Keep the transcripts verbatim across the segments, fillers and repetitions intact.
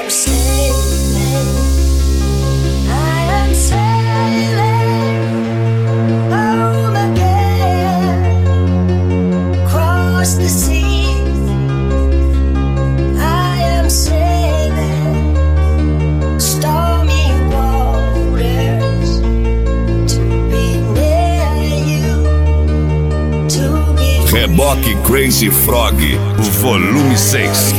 Reboque Crazy Frog, volume seis.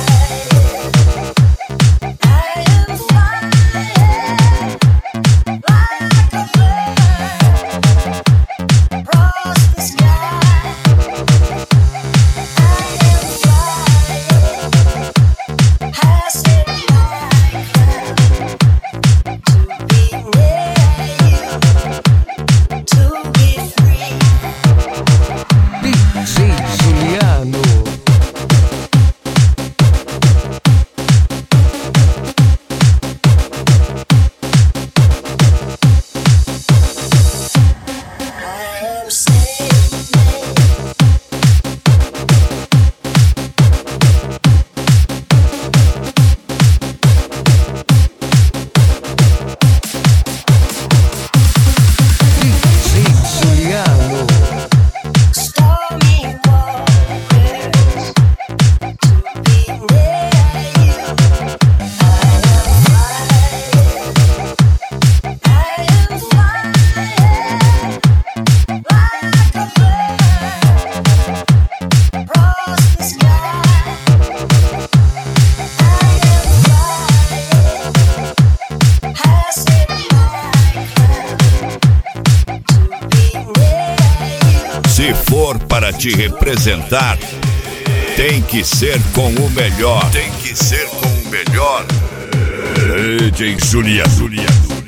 Se for para te representar, tem que ser com o melhor. Tem que ser com o melhor. D J Juliano.